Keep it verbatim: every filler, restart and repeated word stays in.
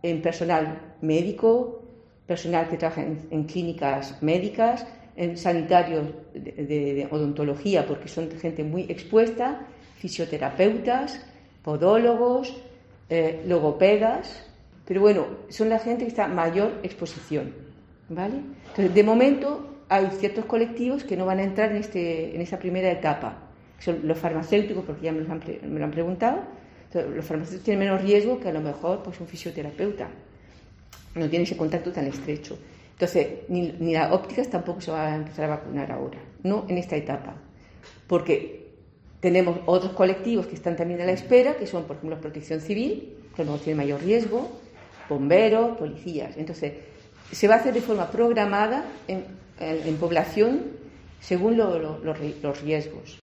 en personal médico, personal que trabaja en, en clínicas médicas, en sanitarios de, de, de odontología, porque son gente muy expuesta, fisioterapeutas, podólogos, eh, logopedas, pero bueno, son la gente que está en mayor exposición, ¿vale? Entonces, de momento hay ciertos colectivos que no van a entrar en, este, en esta primera etapa, que son los farmacéuticos, porque ya me lo han, me lo han preguntado. Entonces, los farmacéuticos tienen menos riesgo que a lo mejor pues, un fisioterapeuta, no tiene ese contacto tan estrecho. Entonces, ni, ni las ópticas tampoco se van a empezar a vacunar ahora, no en esta etapa, porque tenemos otros colectivos que están también a la espera, que son, por ejemplo, protección civil, que no tiene mayor riesgo, bomberos, policías. Entonces, se va a hacer de forma programada en, en, en población según lo, lo, los riesgos.